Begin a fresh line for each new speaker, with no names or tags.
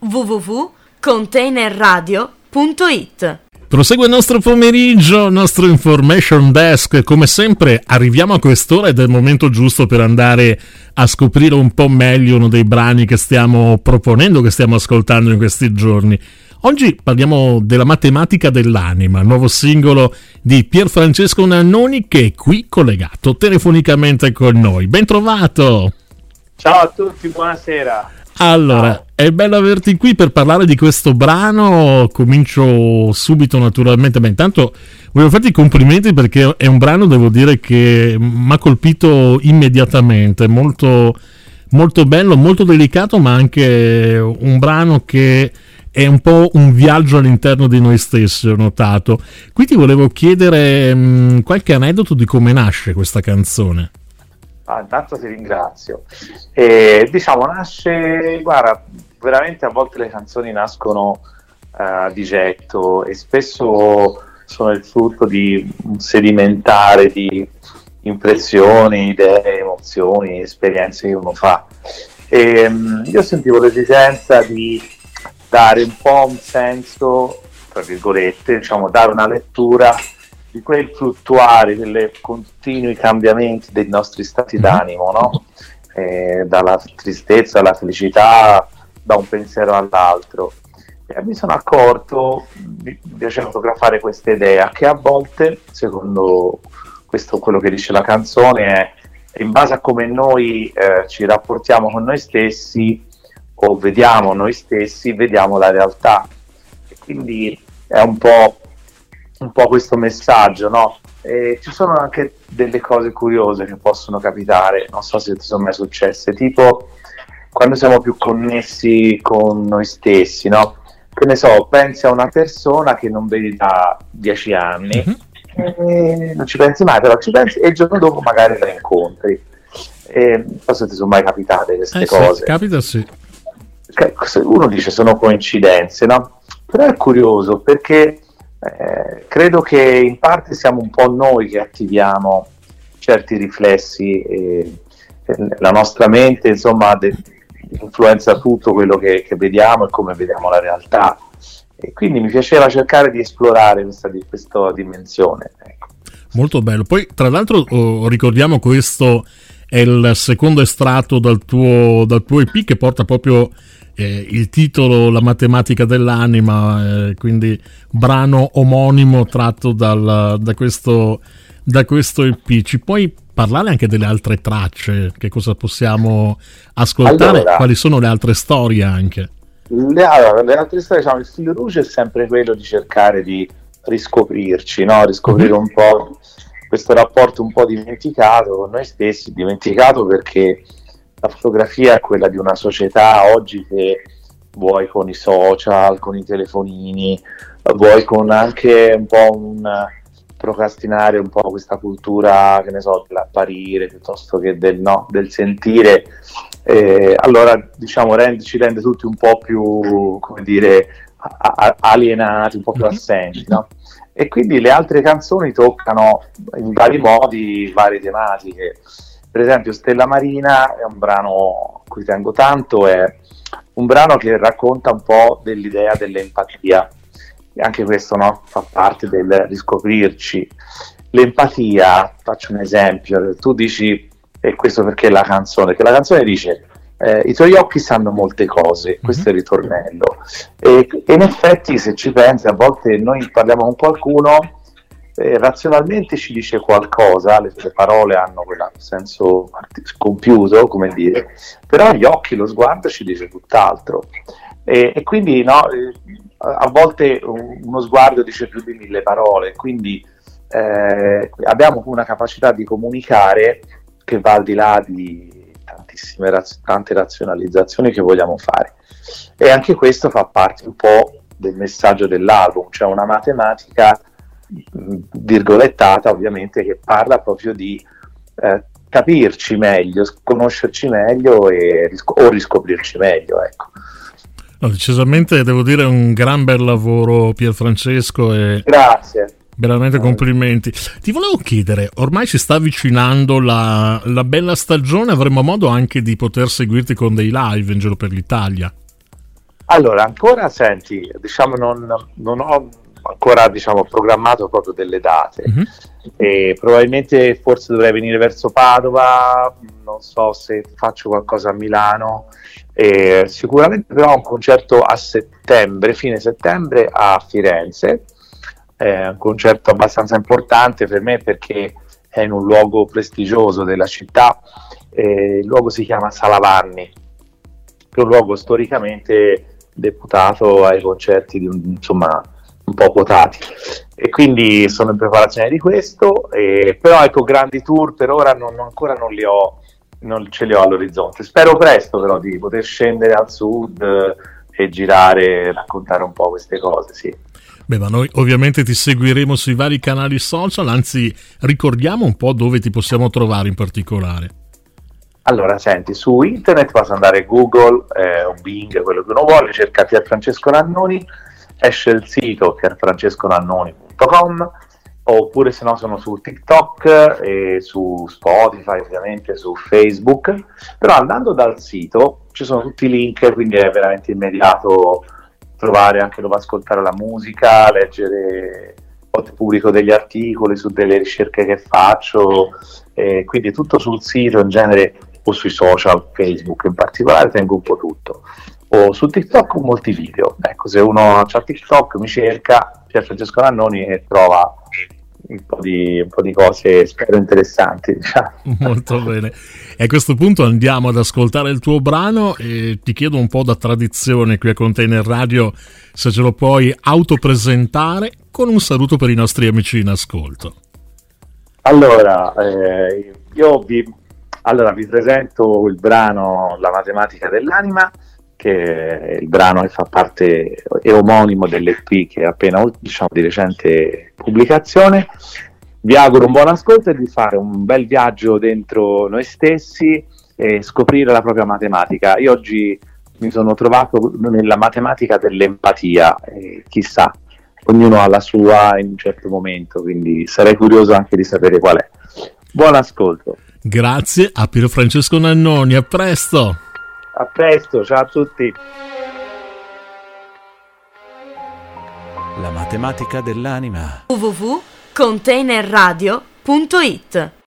www.containerradio.it.
Prosegue il nostro pomeriggio, il nostro information desk. Come sempre arriviamo a quest'ora ed è il momento giusto per andare a scoprire un po' meglio uno dei brani che stiamo proponendo, che stiamo ascoltando in questi giorni. Oggi parliamo della matematica dell'anima, il nuovo singolo di Pierfrancesco Nannoni, che è qui collegato telefonicamente con noi. Ben trovato!
Ciao a tutti, buonasera.
Allora, è bello averti qui per parlare di questo brano. Comincio subito naturalmente. Beh, intanto voglio farti i complimenti perché è un brano, devo dire, che mi ha colpito immediatamente, molto, molto bello, molto delicato, ma anche un brano che è un po' un viaggio all'interno di noi stessi, ho notato. Qui ti volevo chiedere qualche aneddoto di come nasce questa canzone.
Intanto ti ringrazio. Diciamo, nasce, guarda, veramente a volte le canzoni nascono di getto e spesso sono il frutto di un sedimentare di impressioni, idee, emozioni, esperienze che uno fa. Io sentivo l'esigenza di dare un po' un senso, tra virgolette, diciamo, dare una lettura di quel fluttuare, delle continui cambiamenti dei nostri stati d'animo, no? Dalla tristezza alla felicità, da un pensiero all'altro. E mi sono accorto, mi piace fotografare questa idea, che a volte, secondo questo, quello che dice la canzone, è in base a come noi ci rapportiamo con noi stessi o vediamo noi stessi, vediamo la realtà. E quindi è un po' questo messaggio, no? Ci sono anche delle cose curiose che possono capitare, non so se ti sono mai successe, tipo quando siamo più connessi con noi stessi, no? Che ne so, pensi a una persona che non vedi da 10 anni, non ci pensi mai, però ci pensi e il giorno dopo magari la incontri. Non so se ti sono mai capitate queste cose.
Sì, capita, sì.
Uno dice sono coincidenze, no? Però è curioso perché credo che in parte siamo un po' noi che attiviamo certi riflessi, la nostra mente, insomma, influenza tutto quello che vediamo e come vediamo la realtà, e quindi mi piaceva cercare di esplorare questa dimensione, ecco.
Molto bello. Poi tra l'altro ricordiamo, questo è il secondo estratto dal tuo EP, che porta proprio il titolo La matematica dell'anima, quindi brano omonimo tratto da questo EP. Ci puoi parlare anche delle altre tracce? Che cosa possiamo ascoltare?
Allora,
quali sono le altre storie anche?
Le altre storie, diciamo, il filo rouge è sempre quello di cercare di riscoprirci, no? Riscoprire un po' questo rapporto un po' dimenticato con noi stessi, dimenticato perché la fotografia è quella di una società oggi che vuoi con i social, con i telefonini, vuoi con anche un po' un procrastinare un po' questa cultura, che ne so, dell'apparire piuttosto che del sentire. Allora, diciamo, ci rende tutti un po' più, come dire, alienati, un po' più assenti, no? E quindi le altre canzoni toccano in vari modi varie tematiche. Per esempio Stella Marina è un brano a cui tengo tanto, è un brano che racconta un po' dell'idea dell'empatia, e anche questo, no, fa parte del riscoprirci. L'empatia, faccio un esempio, tu dici, e questo perché la canzone dice i tuoi occhi sanno molte cose, questo è il ritornello, e in effetti se ci pensi a volte noi parliamo con qualcuno, razionalmente ci dice qualcosa, le sue parole hanno quel senso compiuto, come dire, però gli occhi, lo sguardo ci dice tutt'altro, e quindi, no, a volte uno sguardo dice più di 1000 parole, quindi abbiamo una capacità di comunicare che va al di là di tante razionalizzazioni che vogliamo fare, e anche questo fa parte un po' del messaggio dell'album, cioè una matematica virgolettata ovviamente, che parla proprio di capirci meglio, conoscerci meglio o riscoprirci meglio, ecco.
No, decisamente devo dire un gran bel lavoro, Pierfrancesco, e
grazie.
Veramente complimenti. Ti volevo chiedere, ormai si sta avvicinando la bella stagione, avremo modo anche di poter seguirti con dei live in giro per l'Italia?
Allora, ancora senti, diciamo non ho ancora programmato proprio delle date.
Mhm.
E probabilmente forse dovrei venire verso Padova, non so se faccio qualcosa a Milano. Sicuramente però un concerto a settembre, fine settembre a Firenze, un concerto abbastanza importante per me perché è in un luogo prestigioso della città. Il luogo si chiama Sala Vanni, che è un luogo storicamente deputato ai concerti insomma un po' quotati, e quindi sono in preparazione di questo, però ecco, grandi tour per ora ancora non li ho, non ce li ho all'orizzonte. Spero presto però di poter scendere al sud e girare, raccontare un po' queste cose, sì.
Beh, ma noi ovviamente ti seguiremo sui vari canali social, anzi ricordiamo un po' dove ti possiamo trovare in particolare.
Allora, senti, su internet basta andare Google o Bing, quello che uno vuole, cerca Pierfrancesco Nannoni, esce il sito pierfrancesconannoni.com, oppure se no sono su TikTok e su Spotify, ovviamente su Facebook. Però andando dal sito ci sono tutti i link, quindi è veramente immediato trovare anche dove ascoltare la musica, leggere, pubblico degli articoli su delle ricerche che faccio, quindi tutto sul sito in genere, o sui social, Facebook in particolare, tengo un po' tutto, o su TikTok molti video. Ecco, se uno ha TikTok mi cerca Pierfrancesco Nannoni e trova un po' di cose, spero interessanti, diciamo.
Molto bene. E a questo punto andiamo ad ascoltare il tuo brano e ti chiedo un po' da tradizione qui a Container Radio se ce lo puoi autopresentare con un saluto per i nostri amici in ascolto.
Allora, vi presento il brano La matematica dell'anima, che è il brano che fa parte, è omonimo dell'EP che è appena di recente pubblicazione. Vi auguro un buon ascolto e di fare un bel viaggio dentro noi stessi e scoprire la propria matematica. Io oggi mi sono trovato nella matematica dell'empatia, chissà, ognuno ha la sua in un certo momento, quindi sarei curioso anche di sapere qual è. Buon ascolto.
Grazie a Pierfrancesco Nannoni, a presto.
A presto, ciao a tutti.
La matematica dell'anima.
www.containerradio.it